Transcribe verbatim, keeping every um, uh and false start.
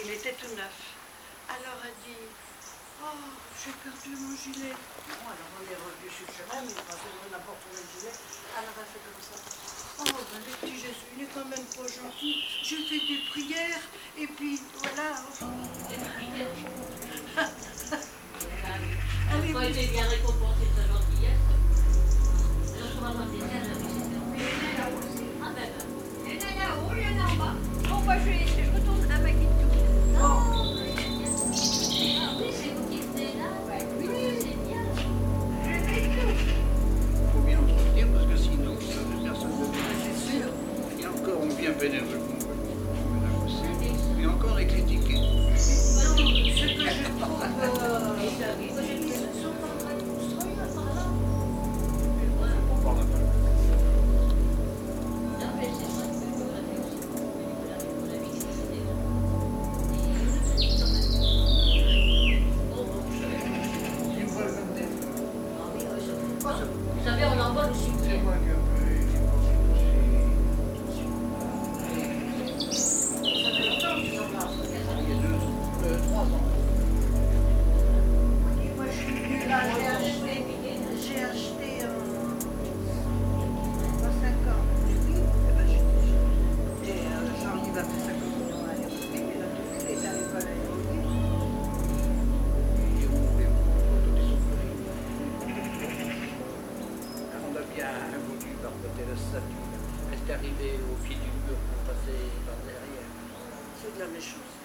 il était tout neuf. Alors elle dit, oh, j'ai perdu mon gilet. Bon, alors on est revenu sur le chemin, mais parce qu'on n'a pas retrouvé le gilet. Alors elle fait comme ça. Oh, ben, le petit Jésus, il est quand même pas gentil. Je fais des prières, et puis voilà. Allez, quand il est bien récompensé de sa gentillesse, alors on va voir des ailes avec ses dents. Mais il y en a là aussi. Ah ben, ben. Il y en a là-haut, il y en a en bas. Bon, moi, je, je retourne à ma guide. Oh, ah oui, c'est vous qui venez là. Ouais, Oui, oui. c'est bien. Je fais tout. Il faut bien entretenir parce que sinon, ça ne personne ne vient. c'est sûr. Et encore, on vient bénévolement. Et encore, on est critiqué. Non, ce que je trouve... euh, Et ça, oui, moi, j'ai mis ce sont en train de construire par là. On parle pas. Non, mais c'est vrai que je voudrais aussi pour mon ami qui était là. Et je le dis quand même. Bon, bon, vous savez. Il voit le même Ah oui, oui, ça fait. Vous savez, on envoie le C'est cimetière. moi qui ai Ça fait longtemps que tu en parles. il y a deux, euh, trois ans. Et moi, je suis venue là, j'ai acheté, j'ai acheté en en cinq ans. Oui, eh ben, j'ai dit, et euh, Jean-Yves a fait sa communion à Aéroville, il a tout fait, il est à l'école à Aéroville. Et on fait retourner son prix. On a bien voulu barboter la statue. Elle est arrivée au pied du mur pour passer par derrière. C'est de la méchance.